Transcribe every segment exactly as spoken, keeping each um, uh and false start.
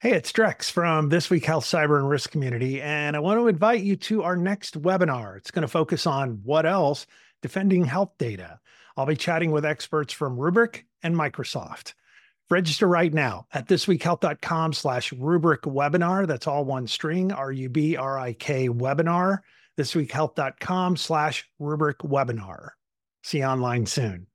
Hey, it's Drex from This Week Health Cyber and Risk Community, and I want to invite you to our next webinar. It's going to focus on what else? Defending health data. I'll be chatting with experts from Rubrik and Microsoft. Register right now at thisweekhealth.com slash Rubrik webinar. That's all one string, R U B R I K webinar, thisweekhealth.com slash Rubrik webinar. See you online soon.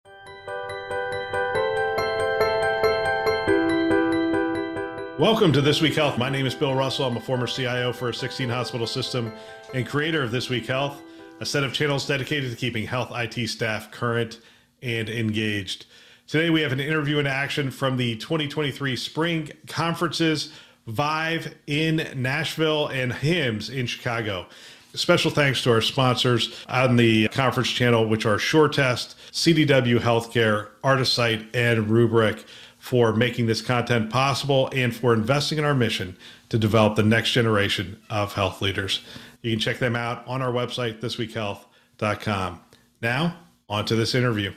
Welcome to This Week Health. My name is Bill Russell. I'm a former C I O for a sixteen hospital system and creator of This Week Health, a set of channels dedicated to keeping health I T staff current and engaged. Today we have an interview in action from the twenty twenty-three spring conferences, Vive in Nashville and HIMSS in Chicago. Special thanks to our sponsors on the conference channel, which are SureTest, C D W Healthcare, Artisight, and Rubrik, for making this content possible and for investing in our mission to develop the next generation of health leaders. You can check them out on our website, this week health dot com. Now, on to this interview.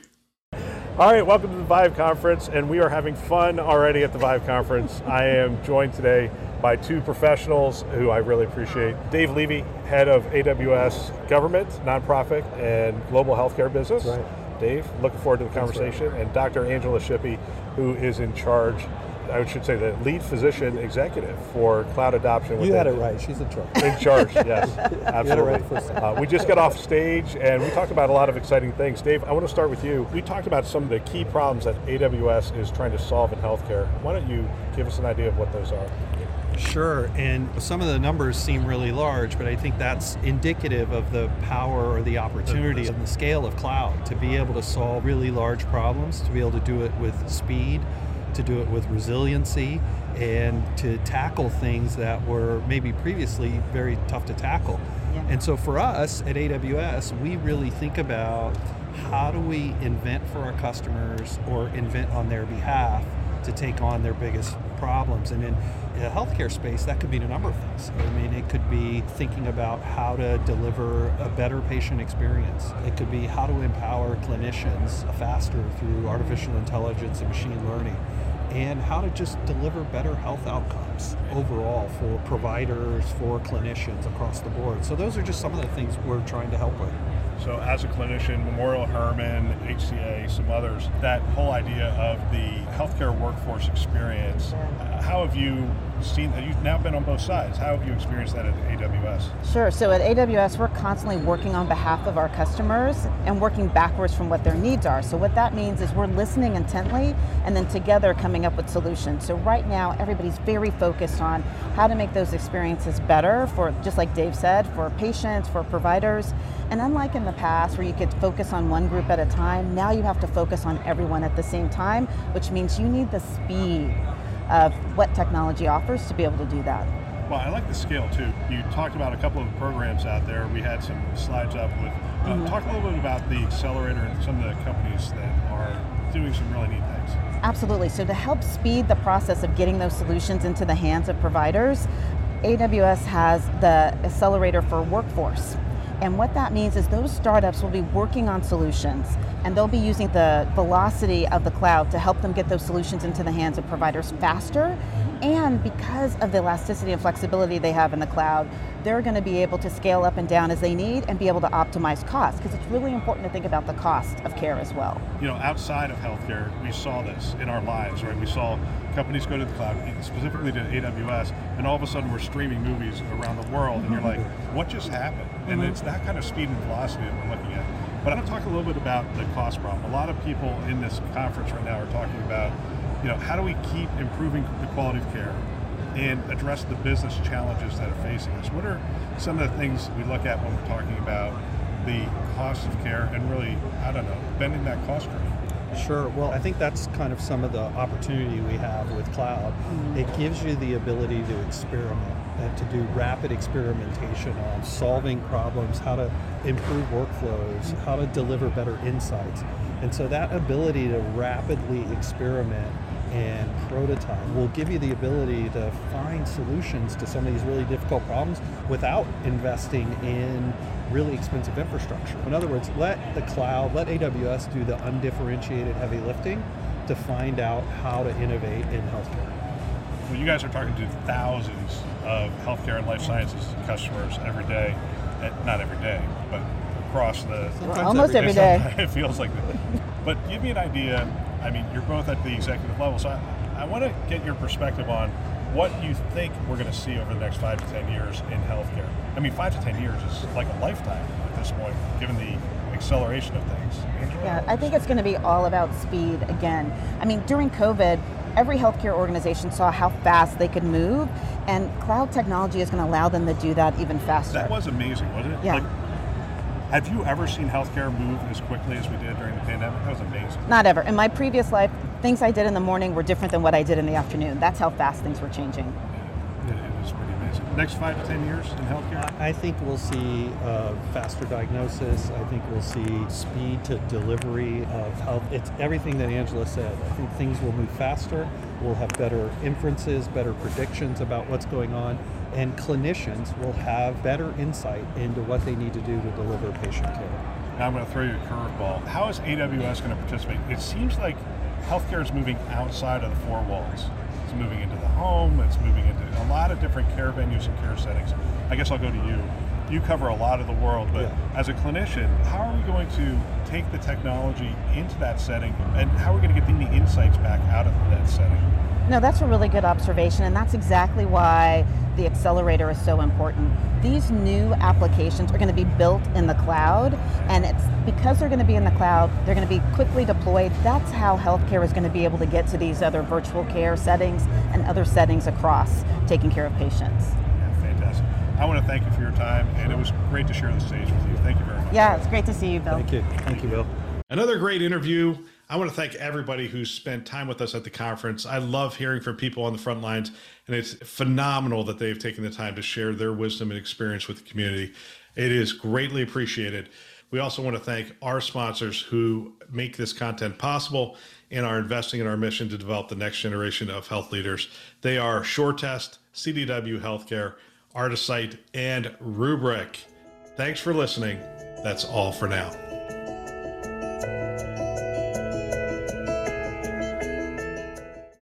All right, welcome to the Vive Conference, and we are having fun already at the Vive Conference. I am joined today by two professionals who I really appreciate. Dave Levy, head of A W S Government, Nonprofit, and Global Healthcare Business. Right. Dave, looking forward to the conversation. Right. And Doctor Angela Shippey, who is in charge, I should say the lead physician executive for cloud adoption. You had it right, she's in charge. In charge, yes, absolutely. Right first time. Uh, we just got off stage and we talked about a lot of exciting things. Dave, I want to start with you. We talked about some of the key problems that A W S is trying to solve in healthcare. Why don't you give us an idea of what those are? Sure, and some of the numbers seem really large, but I think that's indicative of the power or the opportunity and the scale of cloud to be able to solve really large problems, to be able to do it with speed, to do it with resiliency, and to tackle things that were maybe previously very tough to tackle. Yeah. And so for us at A W S, we really think about how do we invent for our customers or invent on their behalf to take on their biggest problems. And in the healthcare space, that could be a number of things. I mean, it could be thinking about how to deliver a better patient experience. It could be how to empower clinicians faster through artificial intelligence and machine learning, and how to just deliver better health outcomes overall for providers, for clinicians across the board. So those are just some of the things we're trying to help with. So as a clinician, Memorial Hermann, H C A, some others, that whole idea of the healthcare workforce experience, how have you seen that? You've now been on both sides. How have you experienced that at A W S? Sure, so at A W S, we're constantly working on behalf of our customers and working backwards from what their needs are. So what that means is we're listening intently and then together coming up with solutions. So right now, everybody's very focused on how to make those experiences better for, just like Dave said, for patients, for providers. And unlike in the past where you could focus on one group at a time, now you have to focus on everyone at the same time, which means you need the speed of what technology offers to be able to do that. Well, I like the scale too. You talked about a couple of programs out there. We had some slides up with, uh, mm-hmm. talk a little bit about the accelerator and some of the companies that are doing some really neat things. Absolutely, so to help speed the process of getting those solutions into the hands of providers, A W S has the accelerator for workforce. And what that means is those startups will be working on solutions and they'll be using the velocity of the cloud to help them get those solutions into the hands of providers faster. And because of the elasticity and flexibility they have in the cloud, they're going to be able to scale up and down as they need and be able to optimize costs, because it's really important to think about the cost of care as well. You know, outside of healthcare, we saw this in our lives, right? We saw companies go to the cloud, specifically to A W S, and all of a sudden we're streaming movies around the world, and you're like, what just happened? Mm-hmm. And it's that kind of speed and velocity that we're looking at. But I want to talk a little bit about the cost problem. A lot of people in this conference right now are talking about, you know, how do we keep improving the quality of care and address the business challenges that are facing us? What are some of the things we look at when we're talking about the cost of care and really, I don't know, bending that cost curve? Sure, well, I think that's kind of some of the opportunity we have with cloud. Mm-hmm. It gives you the ability to experiment and to do rapid experimentation on solving problems, how to improve workflows, how to deliver better insights. And so that ability to rapidly experiment and prototype will give you the ability to find solutions to some of these really difficult problems without investing in really expensive infrastructure. In other words, let the cloud, let A W S do the undifferentiated heavy lifting to find out how to innovate in healthcare. Well, you guys are talking to thousands of healthcare and life sciences customers every day. Not every day, but across the... Almost every day. every day. It feels like that. But give me an idea. I mean, you're both at the executive level, so I, I want to get your perspective on what you think we're going to see over the next five to ten years in healthcare. I mean, five to ten years is like a lifetime at this point, given the acceleration of things. Yeah, I think it's going to be all about speed again. I mean, during COVID, every healthcare organization saw how fast they could move, and cloud technology is going to allow them to do that even faster. That was amazing, wasn't it? Yeah. Like, have you ever seen healthcare move as quickly as we did during the pandemic? That was amazing. Not ever. In my previous life, things I did in the morning were different than what I did in the afternoon. That's how fast things were changing. Yeah, it, it was pretty amazing. Next five to ten years in healthcare? I think we'll see uh, faster diagnosis. I think we'll see speed to delivery of health. It's everything that Angela said. I think things will move faster. We'll have better inferences, better predictions about what's going on, and clinicians will have better insight into what they need to do to deliver patient care. Now I'm going to throw you a curveball. How is A W S going to participate? It seems like healthcare is moving outside of the four walls. It's moving into the home. It's moving into a lot of different care venues and care settings. I guess I'll go to you. You cover a lot of the world, but yeah. As a clinician, how are we going to take the technology into that setting, and how are we going to get the insights back out of that setting? No, that's a really good observation, and that's exactly why the accelerator is so important. These new applications are going to be built in the cloud, and it's because they're going to be in the cloud, they're going to be quickly deployed. That's how healthcare is going to be able to get to these other virtual care settings and other settings across taking care of patients. Yeah, fantastic. I want to thank you for your time, and it was great to share the stage with you. Thank you very much. Yeah, it's great to see you, Bill. Thank you. Thank you, Bill. Another great interview. I want to thank everybody who spent time with us at the conference. I love hearing from people on the front lines, and it's phenomenal that they've taken the time to share their wisdom and experience with the community. It is greatly appreciated. We also want to thank our sponsors who make this content possible and are investing in our mission to develop the next generation of health leaders. They are SureTest, C D W Healthcare, Artisight, and Rubrik. Thanks for listening. That's all for now.